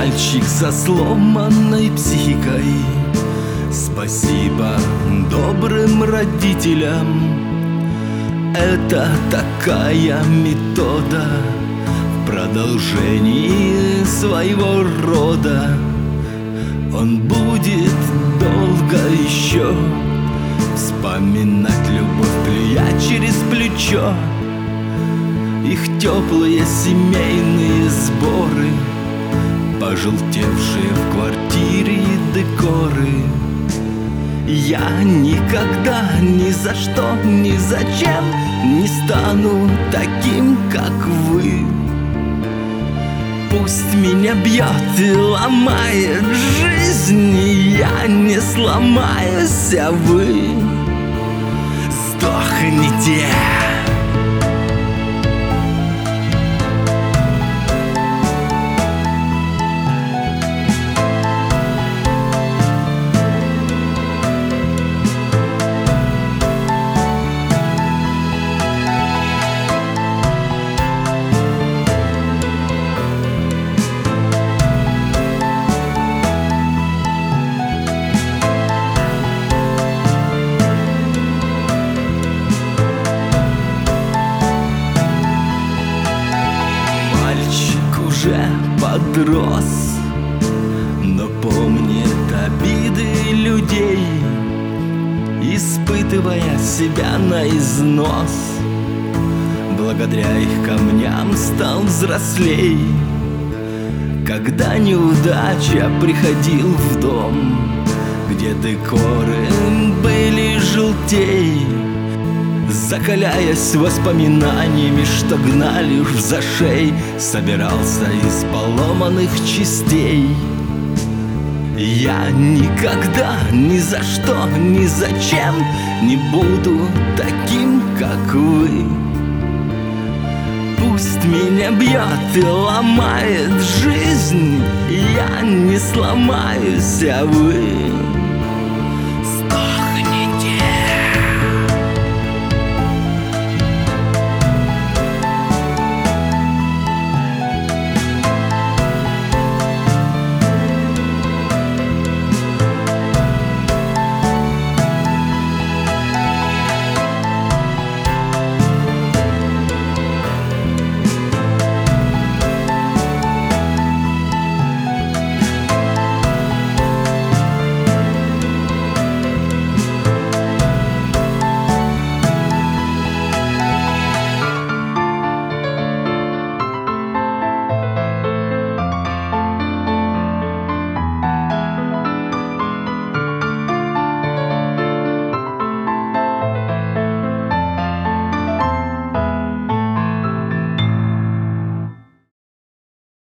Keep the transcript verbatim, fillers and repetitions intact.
Мальчик со сломанной психикой. Спасибо добрым родителям. Это такая метода в продолжении своего рода. Он будет долго еще вспоминать любовь, плюя через плечо. Их теплые семейные сборы, пожелтевшие в квартире декоры. Я никогда, ни за что, ни зачем не стану таким, как вы. Пусть меня бьет и ломает жизнь, я не сломаюсь, а вы сдохните. Уже подрос, но помнит обиды людей, испытывая себя на износ. Благодаря их камням стал взрослей. Когда неудача приходил в дом, где декоры были желтей, закаляясь воспоминаниями, что гнали уж в зашей, собирался из поломанных частей. Я никогда, ни за что, ни зачем не буду таким, как вы. Пусть меня бьет и ломает жизнь, я не сломаюсь, а вы